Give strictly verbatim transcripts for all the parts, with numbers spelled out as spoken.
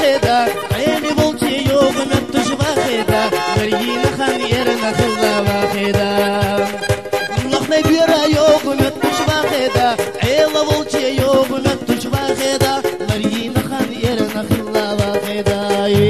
واحدة عيني بلتي يوم متش واحدة مرينا خنيرنا خلا واحدة لخني بيرا يوم متش واحدة عيلا بلتي يوم متش واحدة مرينا خنيرنا خلا واحدة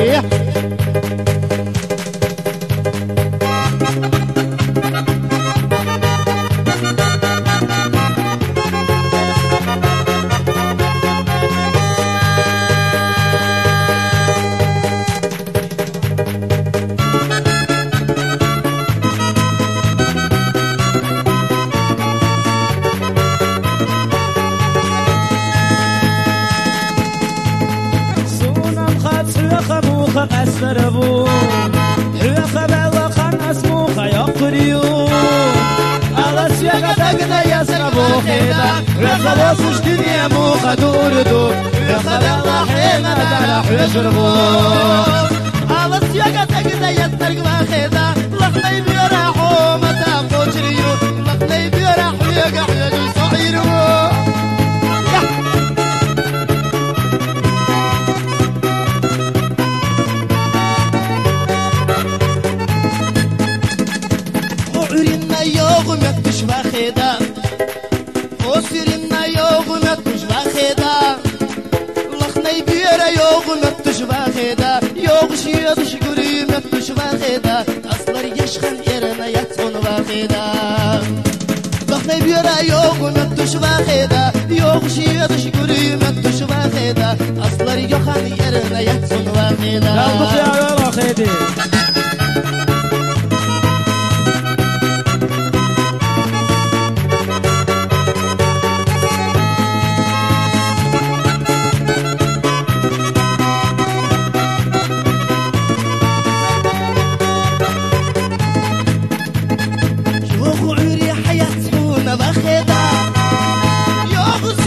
قصر بو حيخ بلا خنس موخ يقريو على سياق تقنا يسربو خيدا رخ بوسش دنيا موخ دور دور رخ بلا حينا دار حيشربو على سياق تقنا يسربو خيدا لخني بيرا حومة فوجريو لخني بيرا حيقا حيجي صعيرو متش واخدا وسيرنا يوم متش واخدا لخني بيرا يوم متش واخدا يوم شيد شكري متش واخدا اصلر يشخن يرنا يتون واخدا لخني بيرا يوم متش واخدا يوم شيد شكري متش واخدا اصلر يخن يرنا يتون واخدا لا بخيا يا واخدي